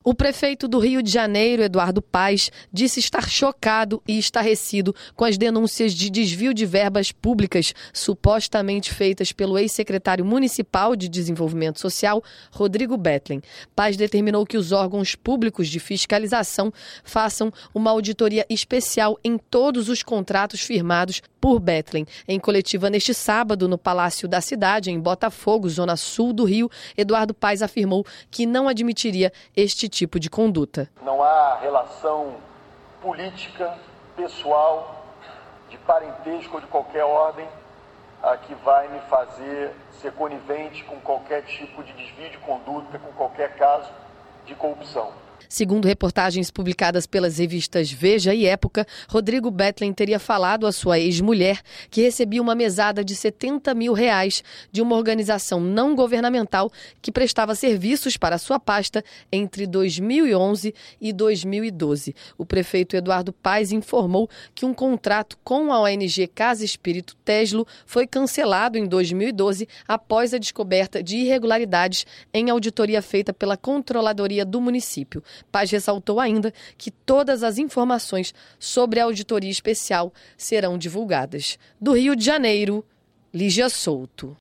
O prefeito do Rio de Janeiro, Eduardo Paes, disse estar chocado e estarrecido com as denúncias de desvio de verbas públicas supostamente feitas pelo ex-secretário municipal de Desenvolvimento Social, Rodrigo Betlen. Paes determinou que os órgãos públicos de fiscalização façam uma auditoria especial em todos os contratos firmados por Betlen. Em coletiva neste sábado, no Palácio da Cidade, em Botafogo, zona sul do Rio, Eduardo Paes afirmou que não admitiria este tipo de conduta. Não há relação política, pessoal, de parentesco ou de qualquer ordem que vai me fazer ser conivente com qualquer tipo de desvio de conduta, com qualquer caso de corrupção. Segundo reportagens publicadas pelas revistas Veja e Época, Rodrigo Betlen teria falado à sua ex-mulher que recebia uma mesada de R$70 mil de uma organização não governamental que prestava serviços para sua pasta entre 2011 e 2012. O prefeito Eduardo Paes informou que um contrato com a ONG Casa Espírito Teslo foi cancelado em 2012 após a descoberta de irregularidades em auditoria feita pela Controladoria do município. Paes ressaltou ainda que todas as informações sobre a auditoria especial serão divulgadas. Do Rio de Janeiro, Lígia Souto.